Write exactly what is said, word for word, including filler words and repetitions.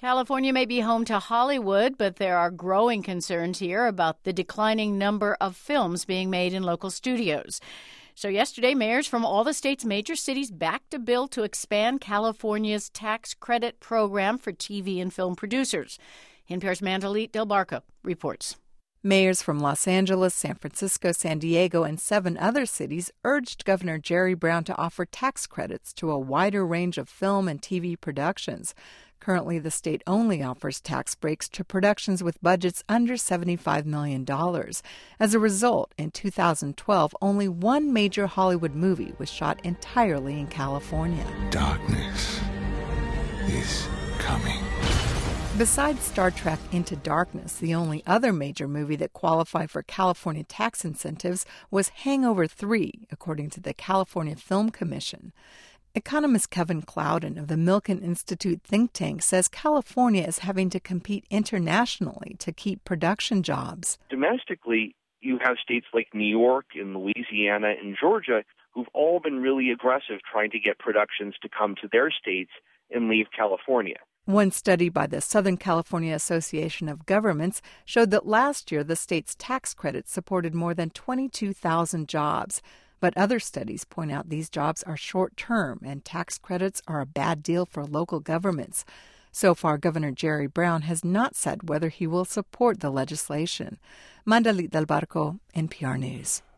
California may be home to Hollywood, but there are growing concerns here about the declining number of films being made in local studios. So yesterday, mayors from all the state's major cities backed a bill to expand California's tax credit program for T V and film producers. N P R's Mandalit Del Barco reports. Mayors from Los Angeles, San Francisco, San Diego, and seven other cities urged Governor Jerry Brown to offer tax credits to a wider range of film and T V productions. Currently, the state only offers tax breaks to productions with budgets under seventy-five million dollars. As a result, in two thousand twelve, only one major Hollywood movie was shot entirely in California. Darkness is coming. Besides Star Trek Into Darkness, the only other major movie that qualified for California tax incentives was Hangover three, according to the California Film Commission. Economist Kevin Clouden of the Milken Institute think tank says California is having to compete internationally to keep production jobs. Domestically, you have states like New York and Louisiana and Georgia who've all been really aggressive trying to get productions to come to their states and leave California. One study by the Southern California Association of Governments showed that last year the state's tax credits supported more than twenty-two thousand jobs. But other studies point out these jobs are short-term and tax credits are a bad deal for local governments. So far, Governor Jerry Brown has not said whether he will support the legislation. Mandalit Del Barco, N P R News.